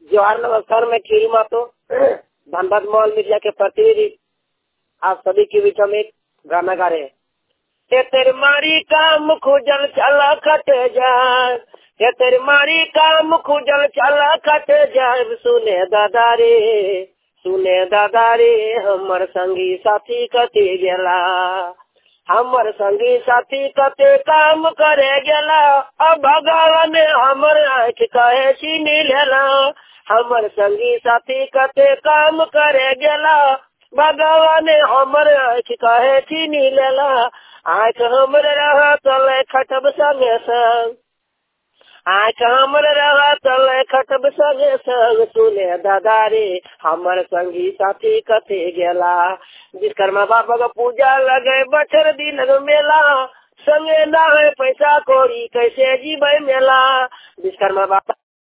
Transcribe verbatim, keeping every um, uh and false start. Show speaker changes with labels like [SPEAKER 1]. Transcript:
[SPEAKER 1] जोहार नमस्कार, मैं खीरी मातो धनबाद मॉल मीडिया के प्रतिनिधि आप सभी के बीच में एक गाना गा रहे हैं। ये तेरे मारी काम खुजल चला कट जाए, ये तेरे मारी काम खुजल चला कट जाए, सुने दादा रे सुने दादा रे हमर संगी साथी कते गेला, हमर संगी साथी कते काम करे गेला, अब भगवान हमर आँख कहे छीन लेला, हमर संगी साथी कते काम करे गेला, भगवान हमर आँख कहे छीन लेला, आँख हमर रहा तले खटब संगे संग, आँख हमर रहा तले खटब संगे संग, सुने दादा रे हमर संगी साथी कते गेला, विश्वकर्मा बाबा का पूजा लगे बछर दिन मेला, संगे ना है पैसा कौड़ी कैसे जीवे मेला, विश्वकर्मा बाबा